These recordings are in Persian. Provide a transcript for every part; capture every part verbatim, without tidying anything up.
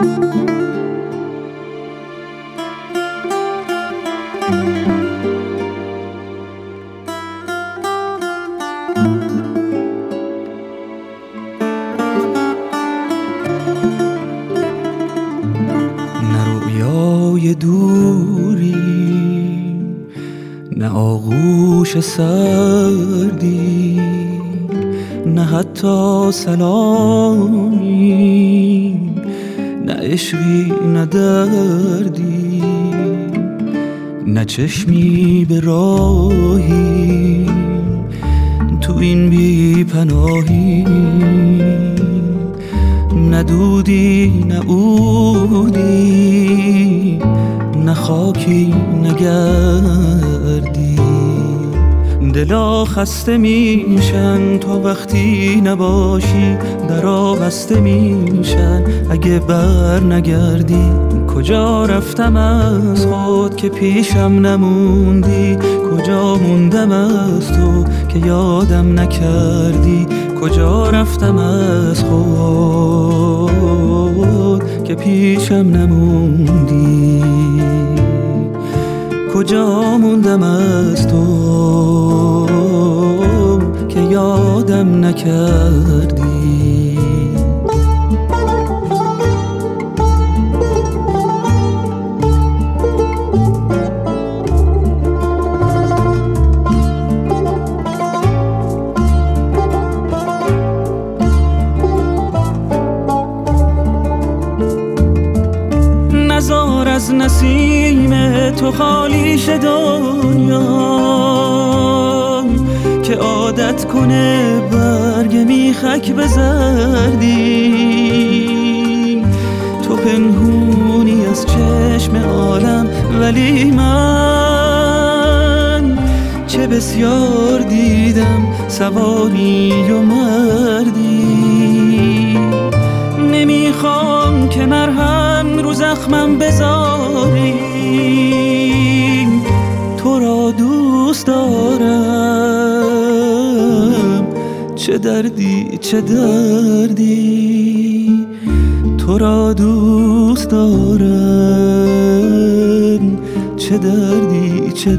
رویای دوری، نه آغوش سردی، نه حتی سلامی، نه عشقی نه دردی، نه چشمی به راهی تو این بی پناهی، نه دودی نه عودی، نه خاکی نه گردی. دلا خسته میشن تا وقتی نباشی، درا بسته میشن اگه بر نگردی. کجا رفتم از خود که پیشم نموندی، کجا موندم از تو که یادم نکردی. کجا رفتم از خود که پیشم نموندی، کجا موندم از تو که یادم نکردی. نزار از نسیم تو خالی شه دنیا، که عادت کنه برگ میخک به زردی. تو پنهونی از چشم عالم، ولی من چه بسیار دیدم سواری و مردی. نمیخوام که مرهم رو زخمم بذاری، تو را دوست دارم چه دردی چه دردی. تو را دوست دارم چه دردی چه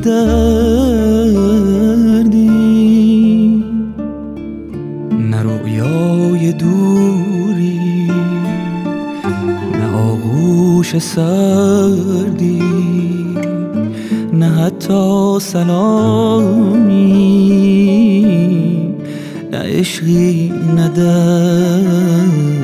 دردی. نه رویای دوری، نه آغوش سردی، نه حتی سلامی، نه عشقی نه دردی.